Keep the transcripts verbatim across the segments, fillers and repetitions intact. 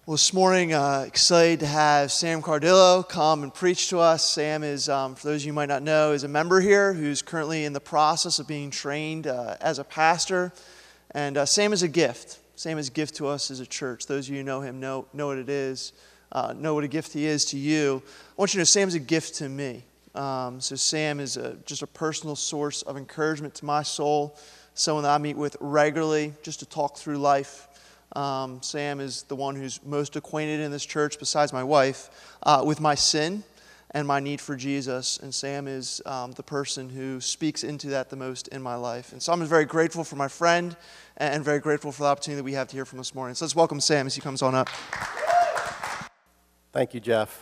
Well, this morning, uh, excited to have Sam Cardillo come and preach to us. Sam is, um, for those of you who might not know, is a member here who's currently in the process of being trained uh, as a pastor. And uh, Sam is a gift. Sam is a gift to us as a church. Those of you who know him know, know what it is, uh, know what a gift he is to you. I want you to know Sam's a gift to me. Um, so Sam is a, just a personal source of encouragement to my soul, someone that I meet with regularly just to talk through life. Um, Sam is the one who's most acquainted in this church, besides my wife, uh, with my sin and my need for Jesus. And Sam is um, the person who speaks into that the most in my life. And so I'm very grateful for my friend and very grateful for the opportunity that we have to hear from this morning. So let's welcome Sam as he comes on up. Thank you, Jeff.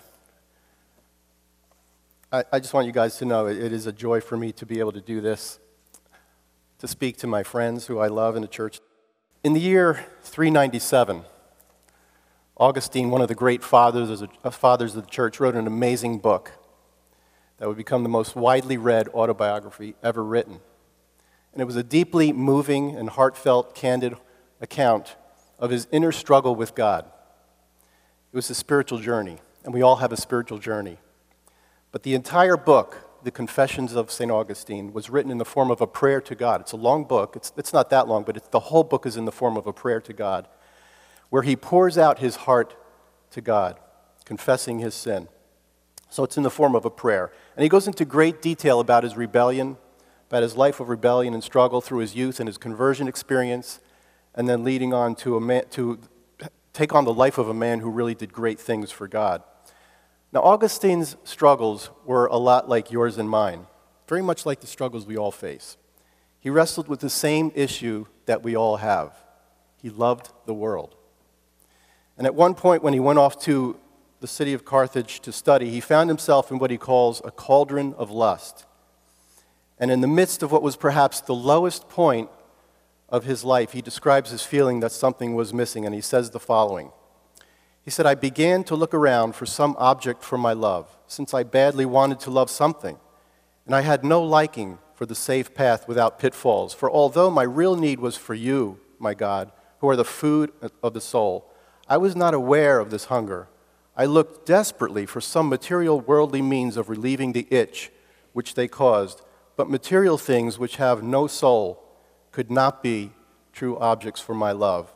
I, I just want you guys to know it, it is a joy for me to be able to do this, to speak to my friends who I love in the church. In the year three ninety-seven, Augustine, one of the great fathers of the, fathers of the church, wrote an amazing book that would become the most widely read autobiography ever written. And it was a deeply moving and heartfelt, candid account of his inner struggle with God. It was a spiritual journey, and we all have a spiritual journey. But the entire book, The Confessions of Saint Augustine, was written in the form of a prayer to God. It's a long book. It's, it's not that long, but it's, the whole book is in the form of a prayer to God, where he pours out his heart to God, confessing his sin. So it's in the form of a prayer. And he goes into great detail about his rebellion, about his life of rebellion and struggle through his youth and his conversion experience, and then leading on to, a man, to take on the life of a man who really did great things for God. Now, Augustine's struggles were a lot like yours and mine, very much like the struggles we all face. He wrestled with the same issue that we all have. He loved the world. And at one point when he went off to the city of Carthage to study, he found himself in what he calls a cauldron of lust. And in the midst of what was perhaps the lowest point of his life, he describes his feeling that something was missing, and he says the following. He said, "I began to look around for some object for my love, since I badly wanted to love something, and I had no liking for the safe path without pitfalls. For although my real need was for you, my God, who are the food of the soul, I was not aware of this hunger. I looked desperately for some material worldly means of relieving the itch which they caused, but material things which have no soul could not be true objects for my love."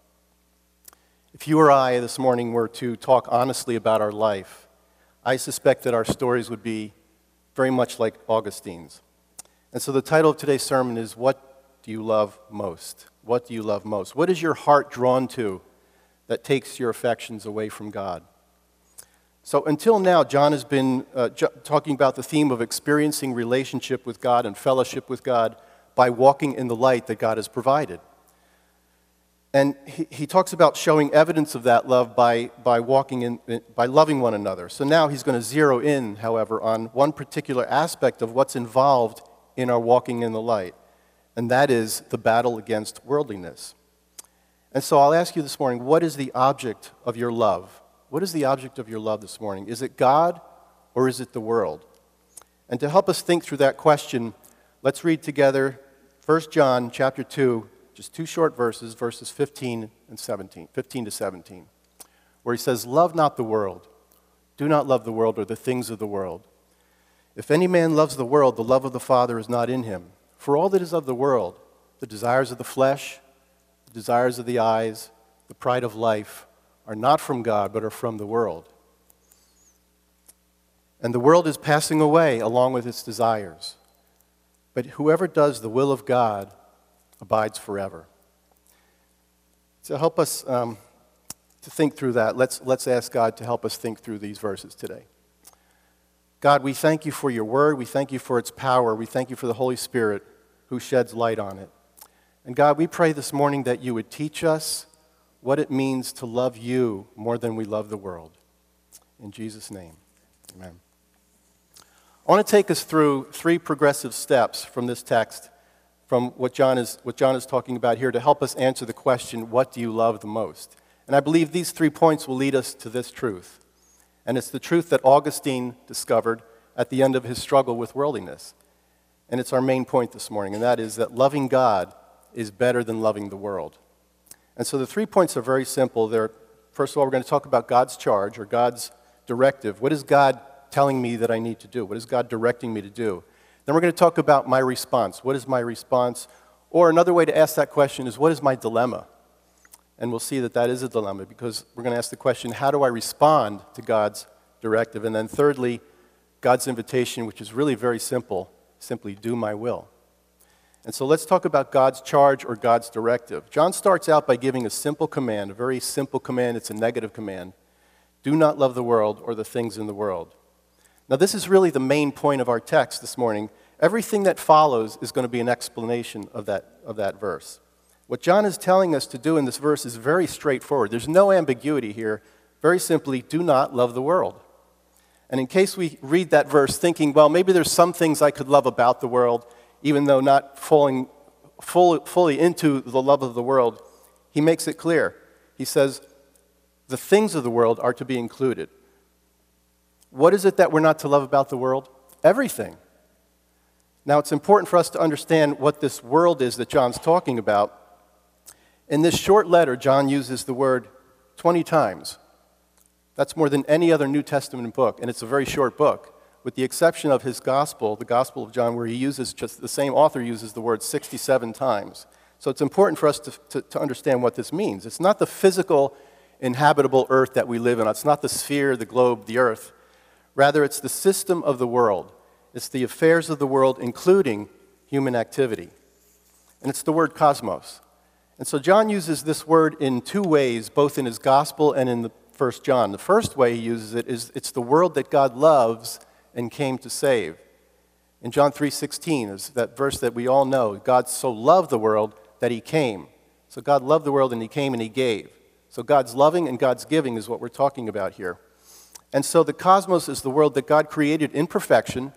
If you or I this morning were to talk honestly about our life, I suspect that our stories would be very much like Augustine's. And so the title of today's sermon is, What Do You Love Most? What do you love most? What is your heart drawn to that takes your affections away from God? So until now, John has been uh, j- talking about the theme of experiencing relationship with God and fellowship with God by walking in the light that God has provided. And he, he talks about showing evidence of that love by, by walking in, by loving one another. So now he's going to zero in, however, on one particular aspect of what's involved in our walking in the light, and that is the battle against worldliness. And so I'll ask you this morning, what is the object of your love? What is the object of your love this morning? Is it God or is it the world? And to help us think through that question, let's read together First John chapter two, just two short verses, verses fifteen and seventeen, fifteen to seventeen, where he says, "Love not the world. Do not love the world or the things of the world. If any man loves the world, the love of the Father is not in him. For all that is of the world, the desires of the flesh, the desires of the eyes, the pride of life, are not from God, but are from the world. And the world is passing away along with its desires. But whoever does the will of God abides forever." To help us um, to think through that, let's, let's ask God to help us think through these verses today. God, we thank you for your word. We thank you for its power. We thank you for the Holy Spirit who sheds light on it. And God, we pray this morning that you would teach us what it means to love you more than we love the world. In Jesus' name, amen. I want to take us through three progressive steps from this text, from what John is what John is talking about here, to help us answer the question, what do you love the most? And I believe these three points will lead us to this truth. And it's the truth that Augustine discovered at the end of his struggle with worldliness. And it's our main point this morning, and that is that loving God is better than loving the world. And so the three points are very simple. They're First of all, we're going to talk about God's charge or God's directive. What is God telling me that I need to do? What is God directing me to do? Then we're going to talk about my response. What is my response? Or another way to ask that question is, what is my dilemma? And we'll see that that is a dilemma because we're going to ask the question, how do I respond to God's directive? And then thirdly, God's invitation, which is really very simple, simply do my will. And so let's talk about God's charge or God's directive. John starts out by giving a simple command, a very simple command. It's a negative command. Do not love the world or the things in the world. Now, this is really the main point of our text this morning. Everything that follows is going to be an explanation of that, of that verse. What John is telling us to do in this verse is very straightforward. There's no ambiguity here. Very simply, do not love the world. And in case we read that verse thinking, well, maybe there's some things I could love about the world, even though not falling full, fully into the love of the world, he makes it clear. He says, the things of the world are to be included. What is it that we're not to love about the world? Everything. Now, it's important for us to understand what this world is that John's talking about. In this short letter, John uses the word twenty times. That's more than any other New Testament book, and it's a very short book, with the exception of his gospel, the Gospel of John, where he uses just the same author uses the word sixty-seven times. So it's important for us to, to, to understand what this means. It's not the physical, inhabitable earth that we live in. It's not the sphere, the globe, the earth. Rather, it's the system of the world. It's the affairs of the world, including human activity. And it's the word cosmos. And so John uses this word in two ways, both in his gospel and in the First John. The first way he uses it is it's the world that God loves and came to save. In John three sixteen is that verse that we all know. God so loved the world that he came. So God loved the world and he came and he gave. So God's loving and God's giving is what we're talking about here. And so the cosmos is the world that God created in perfection,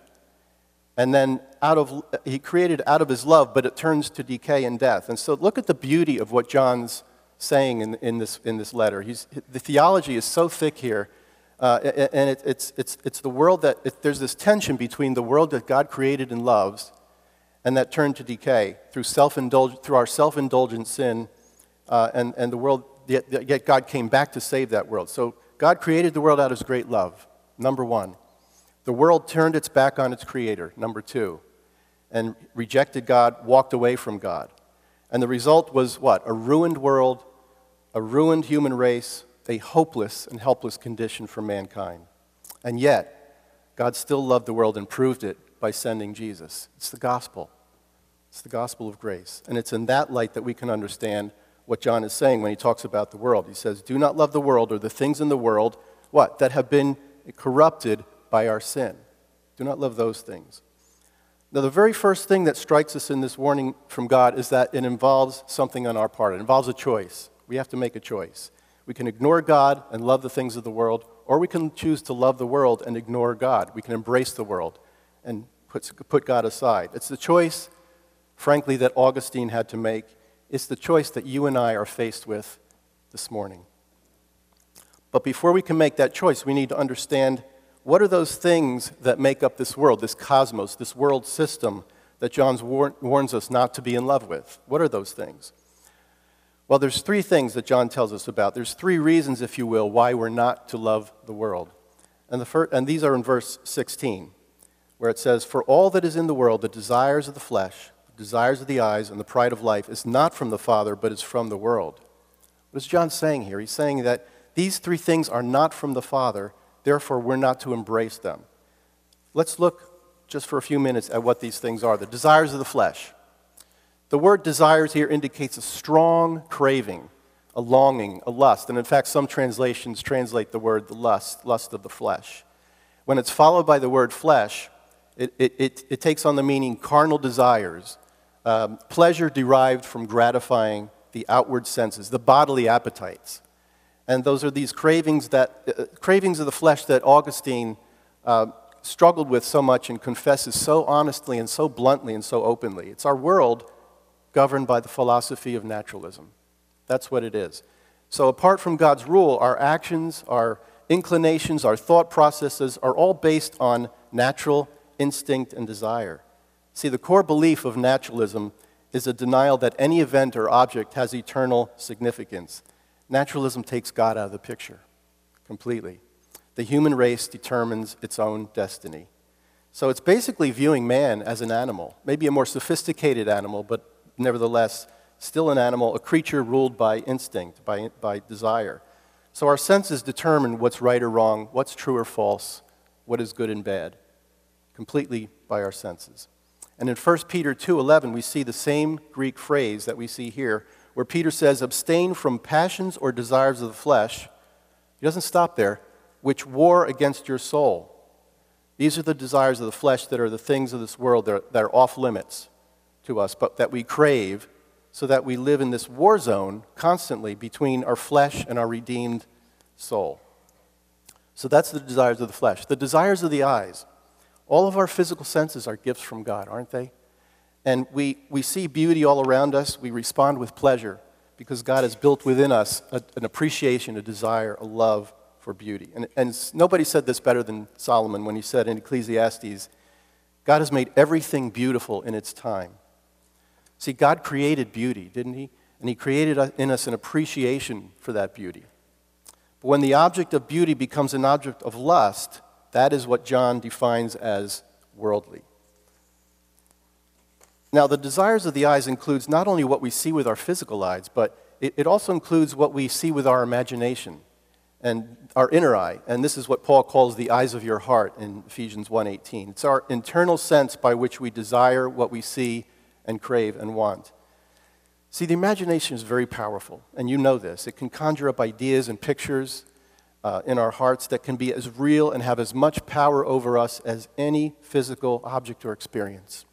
and then out of he created out of his love, but it turns to decay and death. And so look at the beauty of what John's saying in, in, this, in this letter. He's, the theology is so thick here, uh, and it, it's, it's, it's the world that, it, there's this tension between the world that God created and loves and that turned to decay through, self-indulg- through our self-indulgent sin, uh, and, and the world, yet, yet God came back to save that world. So God created the world out of his great love, number one. The world turned its back on its creator, number two, and rejected God, walked away from God. And the result was what? A ruined world, a ruined human race, a hopeless and helpless condition for mankind. And yet, God still loved the world and proved it by sending Jesus. It's the gospel. It's the gospel of grace. And it's in that light that we can understand what John is saying when he talks about the world. He says, do not love the world or the things in the world, what? That have been corrupted by our sin. Do not love those things. Now, the very first thing that strikes us in this warning from God is that it involves something on our part. It involves a choice. We have to make a choice. We can ignore God and love the things of the world, or we can choose to love the world and ignore God. We can embrace the world and put, put God aside. It's the choice, frankly, that Augustine had to make. It's the choice that you and I are faced with this morning. But before we can make that choice, we need to understand what are those things that make up this world, this cosmos, this world system that John war- warns us not to be in love with? What are those things? Well, there's three things that John tells us about. There's three reasons, if you will, why we're not to love the world. And, the first, and these are in verse sixteen, where it says, for all that is in the world, the desires of the flesh, the desires of the eyes, and the pride of life is not from the Father, but is from the world. What is John saying here? He's saying that these three things are not from the Father, therefore we're not to embrace them. Let's look just for a few minutes at what these things are. The desires of the flesh. The word desires here indicates a strong craving, a longing, a lust. And in fact, some translations translate the word the lust, lust of the flesh. When it's followed by the word flesh, it, it, it, it takes on the meaning carnal desires, um, pleasure derived from gratifying the outward senses, the bodily appetites. And those are these cravings that uh, cravings of the flesh that Augustine uh, struggled with so much and confesses so honestly and so bluntly and so openly. It's our world governed by the philosophy of naturalism. That's what it is. So apart from God's rule, our actions, our inclinations, our thought processes are all based on natural instinct and desire. See, the core belief of naturalism is a denial that any event or object has eternal significance. Naturalism takes God out of the picture completely. The human race determines its own destiny. So it's basically viewing man as an animal, maybe a more sophisticated animal, but nevertheless still an animal, a creature ruled by instinct, by, by desire. So our senses determine what's right or wrong, what's true or false, what is good and bad, completely by our senses. And in First Peter two eleven, we see the same Greek phrase that we see here, where Peter says, abstain from passions or desires of the flesh. He doesn't stop there, which war against your soul. These are the desires of the flesh that are the things of this world that are, that are off limits to us, but that we crave, so that we live in this war zone constantly between our flesh and our redeemed soul. So that's the desires of the flesh. The desires of the eyes. All of our physical senses are gifts from God, aren't they? And we, we see beauty all around us. We respond with pleasure because God has built within us a, an appreciation, a desire, a love for beauty. And, and nobody said this better than Solomon when he said in Ecclesiastes, God has made everything beautiful in its time. See, God created beauty, didn't he? And he created in us an appreciation for that beauty. But when the object of beauty becomes an object of lust, that is what John defines as worldly. Now, the desires of the eyes includes not only what we see with our physical eyes, but it, it also includes what we see with our imagination and our inner eye. And this is what Paul calls the eyes of your heart in Ephesians one eighteen. It's our internal sense by which we desire what we see and crave and want. See, the imagination is very powerful, and you know this. It can conjure up ideas and pictures uh, in our hearts that can be as real and have as much power over us as any physical object or experience.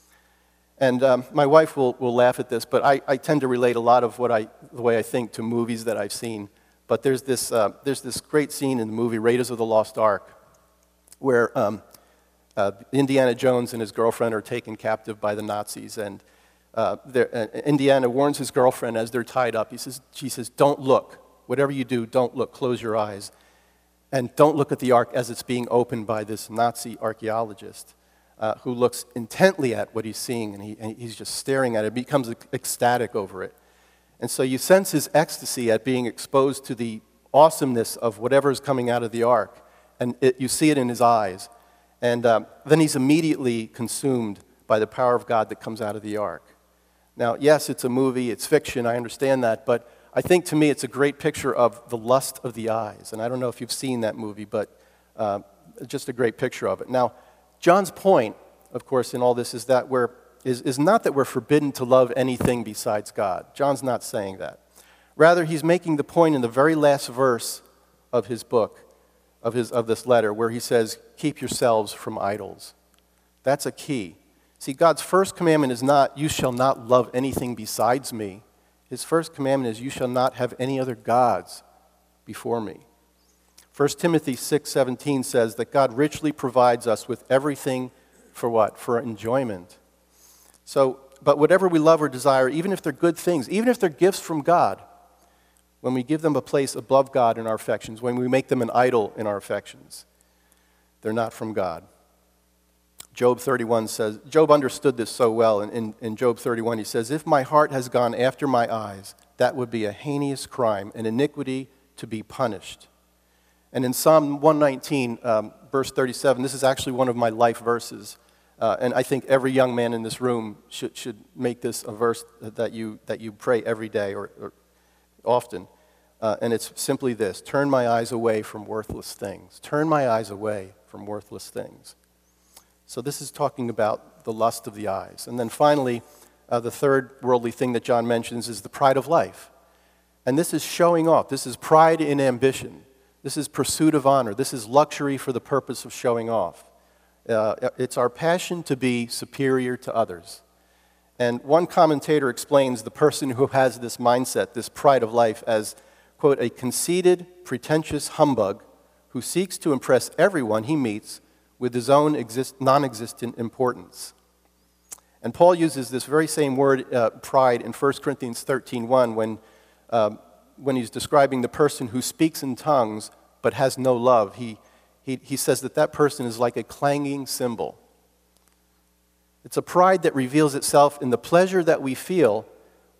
And um, my wife will, will laugh at this, but I, I tend to relate a lot of what I, the way I think to movies that I've seen. But there's this, uh, there's this great scene in the movie Raiders of the Lost Ark where um, uh, Indiana Jones and his girlfriend are taken captive by the Nazis. And uh, uh, Indiana warns his girlfriend as they're tied up. He says, she says, don't look. Whatever you do, don't look. Close your eyes. And don't look at the ark as it's being opened by this Nazi archaeologist. Uh, who looks intently at what he's seeing, and, he, and he's just staring at it, becomes ecstatic over it. And so you sense his ecstasy at being exposed to the awesomeness of whatever is coming out of the ark, and it, you see it in his eyes. And um, then he's immediately consumed by the power of God that comes out of the ark. Now, yes, it's a movie, it's fiction, I understand that, but I think to me it's a great picture of the lust of the eyes. And I don't know if you've seen that movie, but uh, just a great picture of it. Now, John's point, of course, in all this is that we're, is, is not that we're forbidden to love anything besides God. John's not saying that. Rather, he's making the point in the very last verse of his book, of, his, of this letter, where he says, keep yourselves from idols. That's a key. See, God's first commandment is not, you shall not love anything besides me. His first commandment is, you shall not have any other gods before me. First Timothy six seventeen says that God richly provides us with everything for what? For enjoyment. So, but whatever we love or desire, even if they're good things, even if they're gifts from God, when we give them a place above God in our affections, when we make them an idol in our affections, they're not from God. Job thirty-one says, Job understood this so well. In, in, in Job thirty-one, he says, if my heart has gone after my eyes, that would be a heinous crime, an iniquity to be punished. And in Psalm one nineteen, um, verse thirty-seven, this is actually one of my life verses. Uh, and I think every young man in this room should, should make this a verse that you, that you pray every day or, or often. Uh, and it's simply this: turn my eyes away from worthless things. Turn my eyes away from worthless things. So this is talking about the lust of the eyes. And then finally, uh, the third worldly thing that John mentions is the pride of life. And this is showing off. This is pride in ambition. This is pursuit of honor. This is luxury for the purpose of showing off. Uh, it's our passion to be superior to others. And one commentator explains the person who has this mindset, this pride of life, as, quote, a conceited, pretentious humbug who seeks to impress everyone he meets with his own exist- non-existent importance. And Paul uses this very same word, uh, pride, in First Corinthians thirteen one when uh, when he's describing the person who speaks in tongues but has no love. He, he, he says that that person is like a clanging cymbal. It's a pride that reveals itself in the pleasure that we feel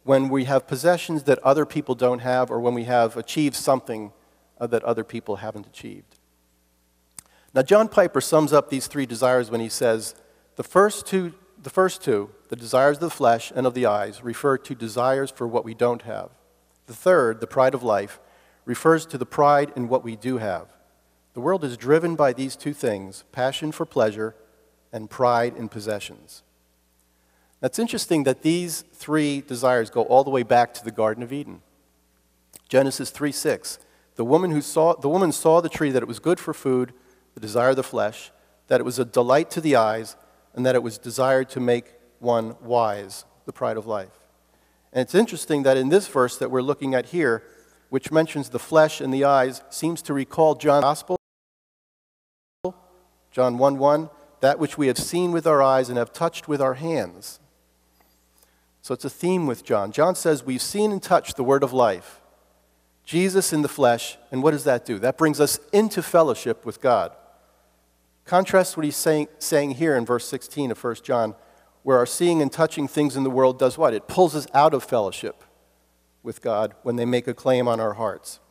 when we have possessions that other people don't have, or when we have achieved something uh, that other people haven't achieved. Now, John Piper sums up these three desires when he says, the first two, the first two, the desires of the flesh and of the eyes, refer to desires for what we don't have. The third, the pride of life, refers to the pride in what we do have. The world is driven by these two things, passion for pleasure and pride in possessions. Now, it's interesting that these three desires go all the way back to the Garden of Eden. Genesis three six, the woman who saw the woman saw the tree, that it was good for food, the desire of the flesh, that it was a delight to the eyes, and that it was desired to make one wise, the pride of life. And it's interesting that in this verse that we're looking at here, which mentions the flesh and the eyes, seems to recall John's Gospel, John one one, that which we have seen with our eyes and have touched with our hands. So it's a theme with John. John says we've seen and touched the word of life, Jesus in the flesh, and what does that do? That brings us into fellowship with God. Contrast what he's saying, saying here in verse sixteen of First John, where our seeing and touching things in the world does what? It pulls us out of fellowship with God when they make a claim on our hearts.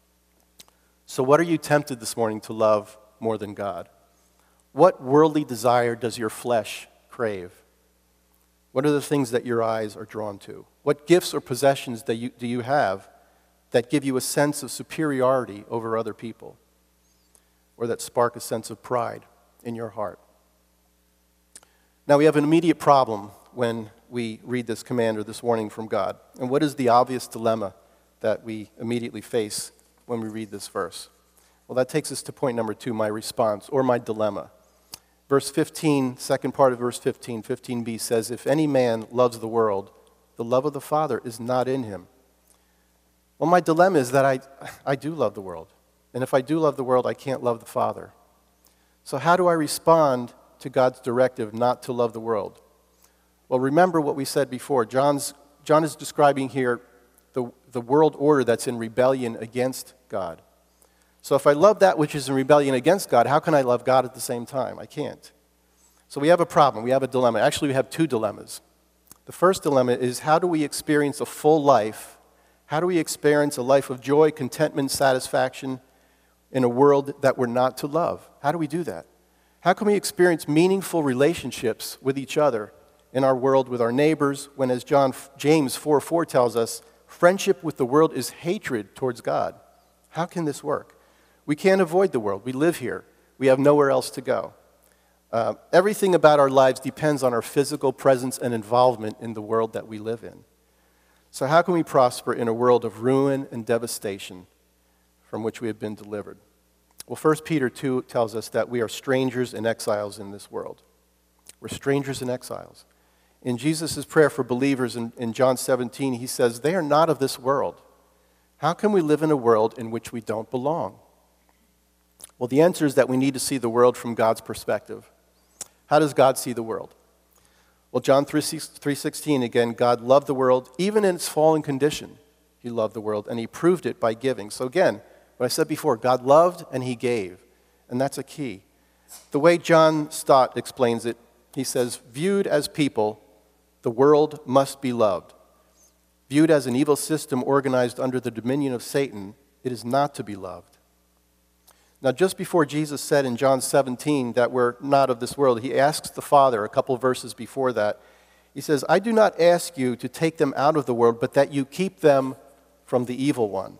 So what are you tempted this morning to love more than God? What worldly desire does your flesh crave? What are the things that your eyes are drawn to? What gifts or possessions do you, do you have that give you a sense of superiority over other people, or that spark a sense of pride in your heart? Now, we have an immediate problem when we read this command or this warning from God. And what is the obvious dilemma that we immediately face when we read this verse? Well, that takes us to point number two, my response, or my dilemma. Verse fifteen, second part of verse fifteen, fifteen b says, if any man loves the world, the love of the Father is not in him. Well, my dilemma is that I, I do love the world. And if I do love the world, I can't love the Father. So how do I respond to God's directive not to love the world? Well, remember what we said before. John's, John is describing here the, the world order that's in rebellion against God. So if I love that which is in rebellion against God, how can I love God at the same time? I can't. So we have a problem. We have a dilemma. Actually, we have two dilemmas. The first dilemma is, how do we experience a full life? How do we experience a life of joy, contentment, satisfaction in a world that we're not to love? How do we do that? How can we experience meaningful relationships with each other in our world, with our neighbors, when, as John, James four four tells us, friendship with the world is hatred towards God? How can this work? We can't avoid the world. We live here. We have nowhere else to go. Uh, everything about our lives depends on our physical presence and involvement in the world that we live in. So how can we prosper in a world of ruin and devastation from which we have been delivered? Well, First Peter two tells us that we are strangers and exiles in this world. We're strangers and exiles. In Jesus' prayer for believers in, in John seventeen, he says, they are not of this world. How can we live in a world in which we don't belong? Well, the answer is that we need to see the world from God's perspective. How does God see the world? Well, John three sixteen, again, God loved the world, even in its fallen condition. He loved the world, and he proved it by giving. So again, what I said before, God loved and he gave, and that's a key. The way John Stott explains it, he says, viewed as people, the world must be loved. Viewed as an evil system organized under the dominion of Satan, it is not to be loved. Now, just before Jesus said in John seventeen that we're not of this world, he asks the Father, a couple verses before that, he says, I do not ask you to take them out of the world, but that you keep them from the evil one.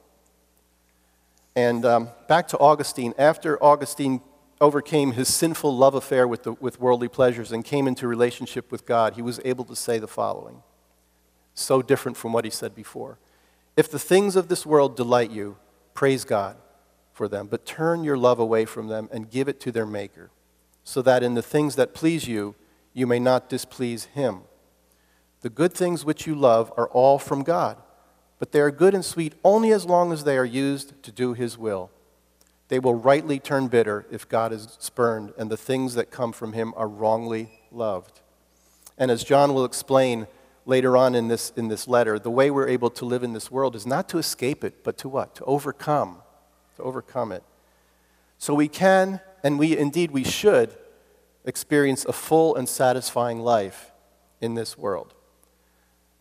And um, back to Augustine, after Augustine overcame his sinful love affair with, the, with worldly pleasures and came into relationship with God, he was able to say the following, so different from what he said before. If the things of this world delight you, praise God for them, but turn your love away from them and give it to their Maker, so that in the things that please you, you may not displease him. The good things which you love are all from God, but they are good and sweet only as long as they are used to do his will. They will rightly turn bitter if God is spurned, and the things that come from him are wrongly loved. And as John will explain later on in this, in this letter, the way we're able to live in this world is not to escape it, but to what? To overcome. To overcome it. So we can, and we indeed we should, experience a full and satisfying life in this world.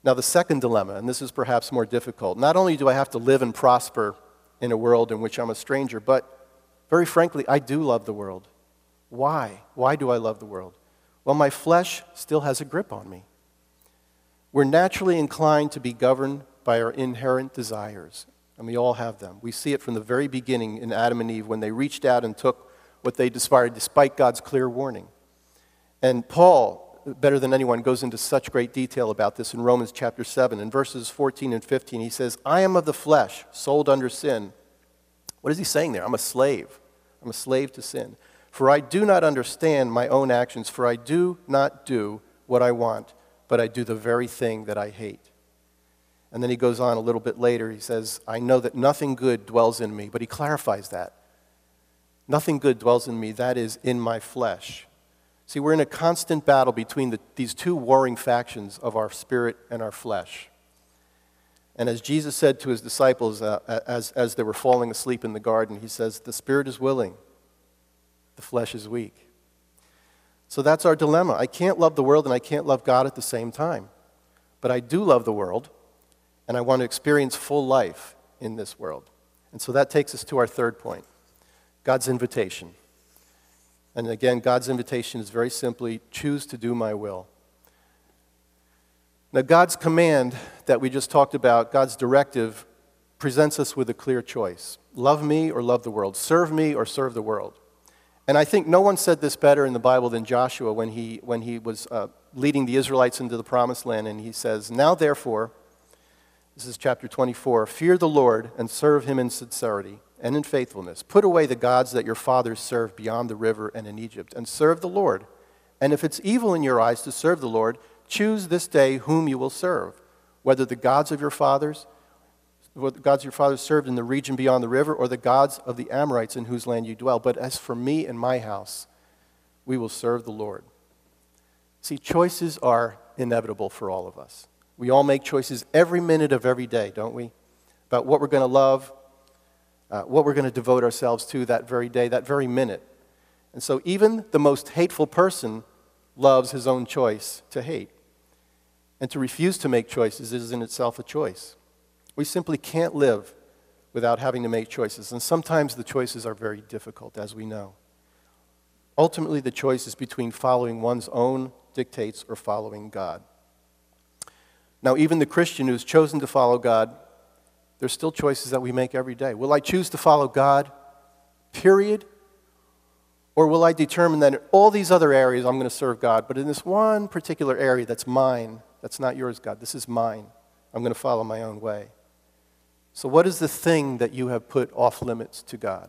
Now, the second dilemma, and this is perhaps more difficult, not only do I have to live and prosper in a world in which I'm a stranger, but very frankly, I do love the world. Why? Why do I love the world? Well, my flesh still has a grip on me. We're naturally inclined to be governed by our inherent desires, and we all have them. We see it from the very beginning in Adam and Eve when they reached out and took what they desired despite God's clear warning. And Paul, better than anyone, goes into such great detail about this in Romans chapter seven. In verses fourteen and fifteen, he says, I am of the flesh, sold under sin. What is he saying there? I'm a slave. I'm a slave to sin. For I do not understand my own actions, for I do not do what I want, but I do the very thing that I hate. And then he goes on a little bit later, he says, I know that nothing good dwells in me, but he clarifies that. Nothing good dwells in me, that is, in my flesh. See, we're in a constant battle between the, these two warring factions of our spirit and our flesh. And as Jesus said to his disciples uh, as, as they were falling asleep in the garden, he says, the spirit is willing, the flesh is weak. So that's our dilemma. I can't love the world and I can't love God at the same time. But I do love the world, and I want to experience full life in this world. And so that takes us to our third point, God's invitation. And again, God's invitation is very simply, choose to do my will. Now, God's command that we just talked about, God's directive, presents us with a clear choice. Love me or love the world. Serve me or serve the world. And I think no one said this better in the Bible than Joshua when he, when he was uh, leading the Israelites into the promised land. And he says, now therefore, this is chapter twenty-four, fear the Lord and serve him in sincerity and in faithfulness. Put away the gods that your fathers served beyond the river and in Egypt, and serve the Lord. And if it's evil in your eyes to serve the Lord, choose this day whom you will serve, whether the gods of your fathers, what the gods your fathers served in the region beyond the river, or the gods of the Amorites in whose land you dwell. But as for me and my house, we will serve the Lord. See, choices are inevitable for all of us. We all make choices every minute of every day, don't we? About what we're going to love, uh, what we're going to devote ourselves to that very day, that very minute. And so even the most hateful person loves his own choice to hate. And to refuse to make choices is in itself a choice. We simply can't live without having to make choices. And sometimes the choices are very difficult, as we know. Ultimately, the choice is between following one's own dictates or following God. Now, even the Christian who's chosen to follow God, there's still choices that we make every day. Will I choose to follow God, period? Or will I determine that in all these other areas I'm going to serve God, but in this one particular area that's mine, that's not yours, God, this is mine, I'm going to follow my own way. So what is the thing that you have put off limits to God?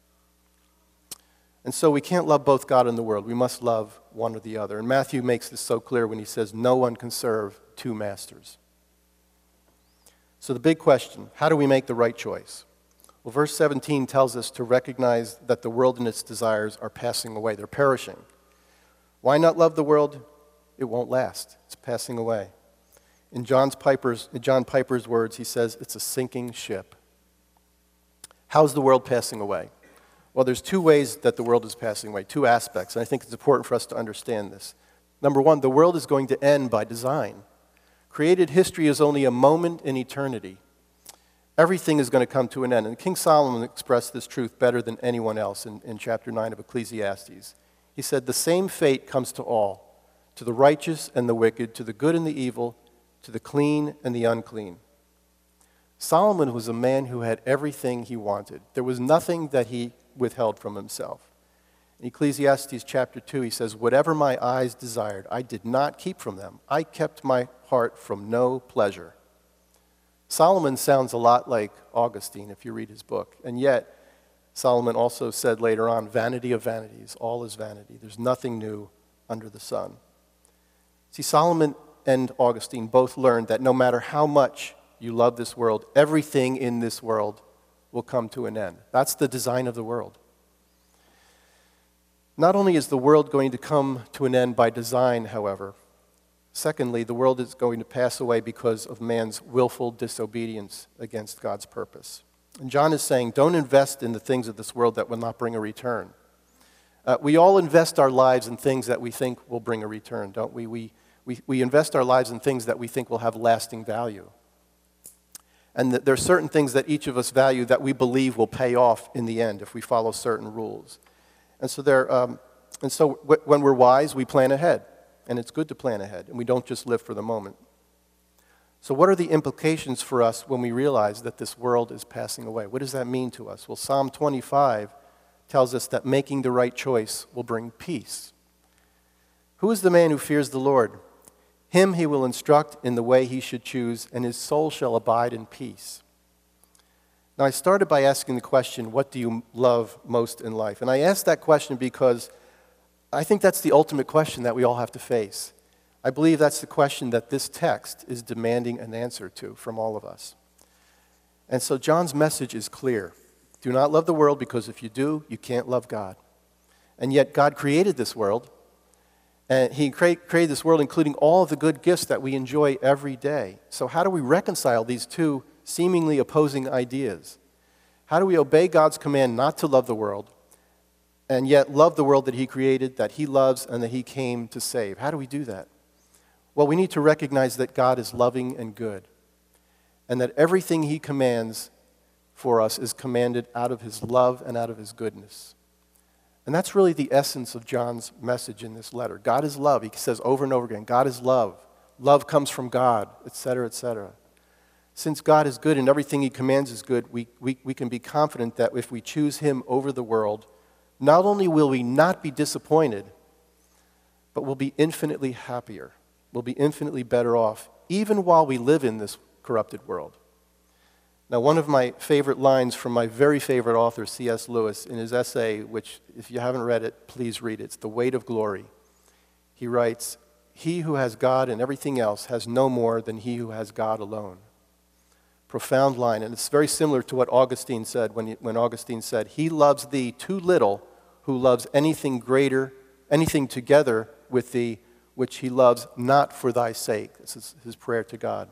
And so we can't love both God and the world. We must love one or the other. And Matthew makes this so clear when he says, no one can serve two masters. So the big question, how do we make the right choice? Well, verse seventeen tells us to recognize that the world and its desires are passing away. They're perishing. Why not love the world? It won't last. It's passing away. In John's Piper's, in John Piper's words, he says, it's a sinking ship. How's the world passing away? Well, there's two ways that the world is passing away, two aspects, and I think it's important for us to understand this. Number one, the world is going to end by design. Created history is only a moment in eternity. Everything is going to come to an end. And King Solomon expressed this truth better than anyone else in, in chapter nine of Ecclesiastes. He said, the same fate comes to all, to the righteous and the wicked, to the good and the evil, to the clean and the unclean. Solomon was a man who had everything he wanted. There was nothing that he withheld from himself. In Ecclesiastes chapter two, he says, whatever my eyes desired, I did not keep from them. I kept my heart from no pleasure. Solomon sounds a lot like Augustine if you read his book. And yet, Solomon also said later on, vanity of vanities, all is vanity. There's nothing new under the sun. See, Solomon and Augustine both learned that no matter how much you love this world, everything in this world will come to an end. That's the design of the world. Not only is the world going to come to an end by design, however, secondly, the world is going to pass away because of man's willful disobedience against God's purpose. And John is saying, don't invest in the things of this world that will not bring a return. Uh, we all invest our lives in things that we think will bring a return, don't we? We We, we invest our lives in things that we think will have lasting value. And that there are certain things that each of us value that we believe will pay off in the end if we follow certain rules. And so, there, um, and so w- when we're wise, we plan ahead. And it's good to plan ahead, and we don't just live for the moment. So what are the implications for us when we realize that this world is passing away? What does that mean to us? Well, Psalm twenty-five tells us that making the right choice will bring peace. Who is the man who fears the Lord? Him he will instruct in the way he should choose, and his soul shall abide in peace. Now, I started by asking the question, what do you love most in life? And I asked that question because I think that's the ultimate question that we all have to face. I believe that's the question that this text is demanding an answer to from all of us. And so John's message is clear. Do not love the world, because if you do, you can't love God. And yet God created this world, and he created this world including all of the good gifts that we enjoy every day. So how do we reconcile these two seemingly opposing ideas? How do we obey God's command not to love the world, and yet love the world that he created, that he loves, and that he came to save? How do we do that? Well, we need to recognize that God is loving and good, and that everything he commands for us is commanded out of his love and out of his goodness. And that's really the essence of John's message in this letter. God is love. He says over and over again, God is love. Love comes from God, et cetera, et cetera. Since God is good and everything he commands is good, we, we, we can be confident that if we choose him over the world, not only will we not be disappointed, but we'll be infinitely happier. We'll be infinitely better off, even while we live in this corrupted world. Now, one of my favorite lines from my very favorite author, C S Lewis, in his essay, which, if you haven't read it, please read it. It's The Weight of Glory. He writes, "He who has God and everything else has no more than he who has God alone." Profound line, and it's very similar to what Augustine said when, he, when Augustine said, "He loves thee too little who loves anything greater, anything together with thee, which he loves not for thy sake." This is his prayer to God.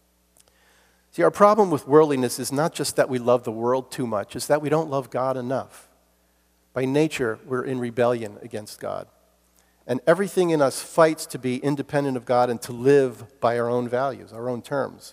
See, our problem with worldliness is not just that we love the world too much, it's that we don't love God enough. By nature, we're in rebellion against God. And everything in us fights to be independent of God and to live by our own values, our own terms.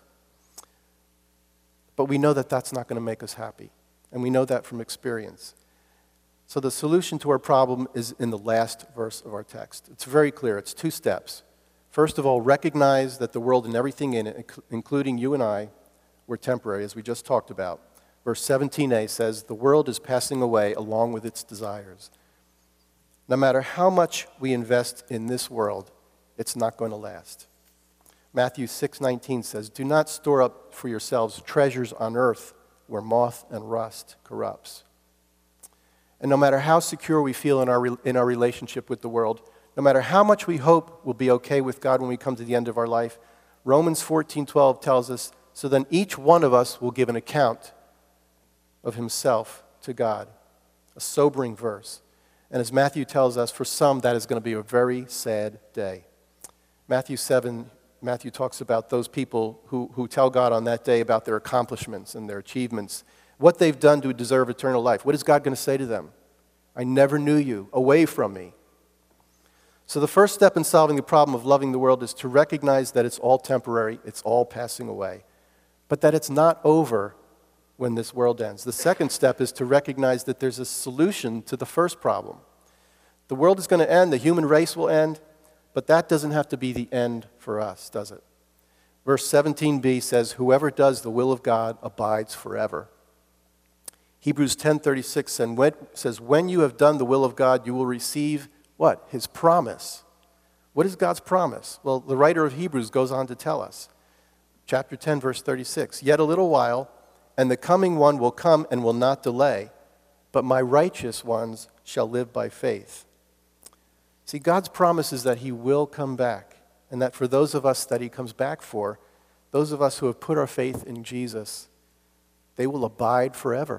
But we know that that's not going to make us happy. And we know that from experience. So the solution to our problem is in the last verse of our text. It's very clear. It's two steps. First of all, recognize that the world and everything in it, including you and I, were temporary, as we just talked about. Verse seventeen a says, "The world is passing away along with its desires." No matter how much we invest in this world, it's not going to last. Matthew six nineteen says, "Do not store up for yourselves treasures on earth where moth and rust corrupts." And no matter how secure we feel in our, in our relationship with the world, no matter how much we hope we'll be okay with God when we come to the end of our life, Romans fourteen twelve tells us, "So then each one of us will give an account of himself to God." A sobering verse. And as Matthew tells us, for some that is going to be a very sad day. Matthew seven, Matthew talks about those people who, who tell God on that day about their accomplishments and their achievements, what they've done to deserve eternal life. What is God going to say to them? "I never knew you. Away from me." So the first step in solving the problem of loving the world is to recognize that it's all temporary, it's all passing away, but that it's not over when this world ends. The second step is to recognize that there's a solution to the first problem. The world is going to end, the human race will end, but that doesn't have to be the end for us, does it? Verse seventeen b says, "Whoever does the will of God abides forever." Hebrews ten thirty-six says, "When you have done the will of God, you will receive," what? "His promise." What is God's promise? Well, the writer of Hebrews goes on to tell us. Chapter ten, verse thirty-six, "Yet a little while, and the coming one will come and will not delay, but my righteous ones shall live by faith." See, God's promise is that he will come back, and that for those of us that he comes back for, those of us who have put our faith in Jesus, they will abide forever.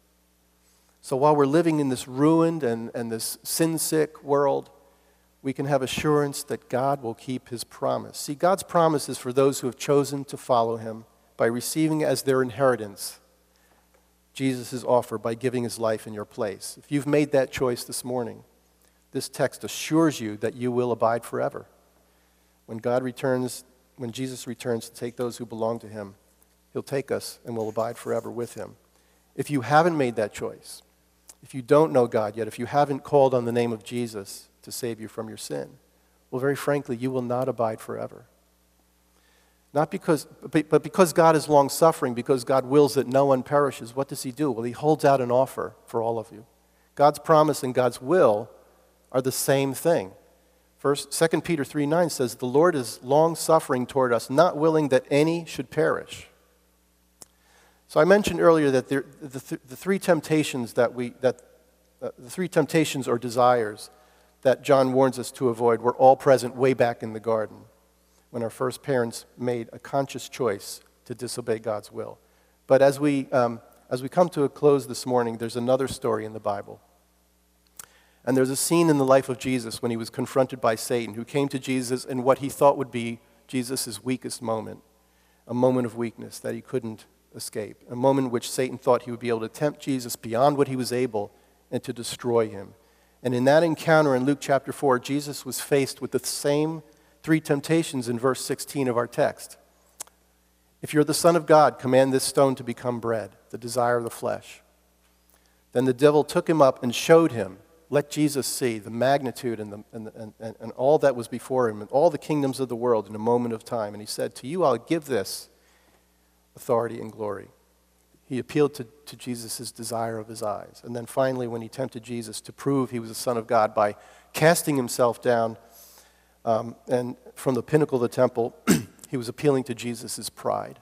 So while we're living in this ruined and, and this sin-sick world, we can have assurance that God will keep his promise. See, God's promise is for those who have chosen to follow him by receiving as their inheritance Jesus' offer by giving his life in your place. If you've made that choice this morning, this text assures you that you will abide forever. When God returns, when Jesus returns to take those who belong to him, he'll take us and we'll abide forever with him. If you haven't made that choice, if you don't know God yet, if you haven't called on the name of Jesus to save you from your sin, well, very frankly, you will not abide forever. Not because, but because God is long-suffering, because God wills that no one perishes, what does he do? Well, he holds out an offer for all of you. God's promise and God's will are the same thing. First, Second Peter three nine says, the Lord is long-suffering toward us, not willing that any should perish. So I mentioned earlier that there, the, th- the three temptations that we, that uh, the three temptations or desires that John warns us to avoid were all present way back in the garden, when our first parents made a conscious choice to disobey God's will. But as we, um, as we come to a close this morning, there's another story in the Bible. And there's a scene in the life of Jesus when he was confronted by Satan, who came to Jesus in what he thought would be Jesus' weakest moment, a moment of weakness that he couldn't escape, a moment in which Satan thought he would be able to tempt Jesus beyond what he was able and to destroy him. And in that encounter in Luke chapter four, Jesus was faced with the same three temptations in verse sixteen of our text. If you're the Son of God, command this stone to become bread, the desire of the flesh. Then the devil took him up and showed him, let Jesus see the magnitude and, the, and, and, and all that was before him, and all the kingdoms of the world in a moment of time. And he said, to you I'll give this authority and glory. He appealed to, to Jesus' desire of his eyes. And then finally, when he tempted Jesus to prove he was the Son of God by casting himself down um, and from the pinnacle of the temple, he was appealing to Jesus' pride.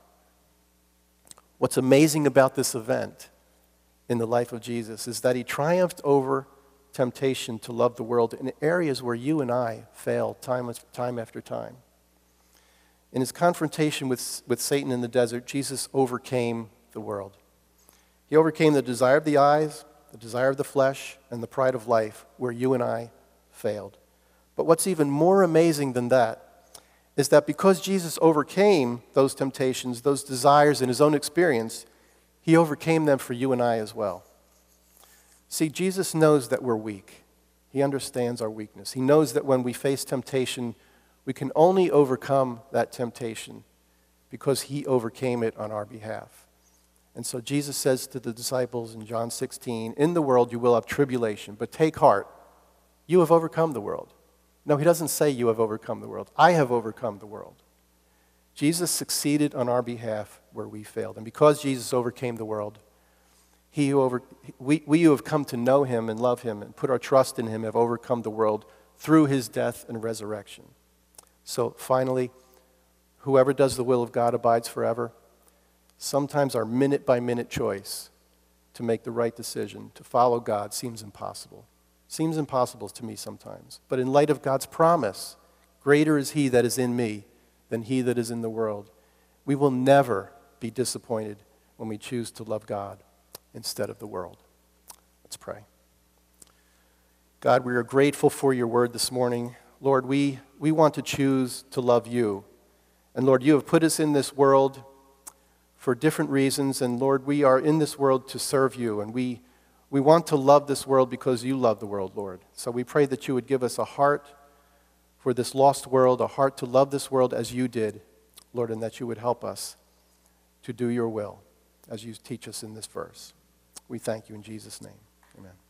What's amazing about this event in the life of Jesus is that he triumphed over temptation to love the world in areas where you and I fail time, time after time. In his confrontation with, with Satan in the desert, Jesus overcame the world. He overcame the desire of the eyes, the desire of the flesh, and the pride of life where you and I failed. But what's even more amazing than that is that because Jesus overcame those temptations, those desires in his own experience, he overcame them for you and I as well. See, Jesus knows that we're weak. He understands our weakness. He knows that when we face temptation, we can only overcome that temptation because he overcame it on our behalf. And so Jesus says to the disciples in John sixteen, in the world you will have tribulation, but take heart, you have overcome the world. No, he doesn't say you have overcome the world. I have overcome the world. Jesus succeeded on our behalf where we failed. And because Jesus overcame the world, he who over, we, we who have come to know him and love him and put our trust in him have overcome the world through his death and resurrection. So finally, whoever does the will of God abides forever. Sometimes our minute-by-minute choice to make the right decision, to follow God, seems impossible. Seems impossible to me sometimes. But in light of God's promise, greater is he that is in me than he that is in the world. We will never be disappointed when we choose to love God instead of the world. Let's pray. God, we are grateful for your word this morning. Lord, we, we want to choose to love you. And Lord, you have put us in this world for different reasons. And Lord, we are in this world to serve you. And we, we want to love this world because you love the world, Lord. So we pray that you would give us a heart for this lost world, a heart to love this world as you did, Lord, and that you would help us to do your will as you teach us in this verse. We thank you in Jesus' name. Amen.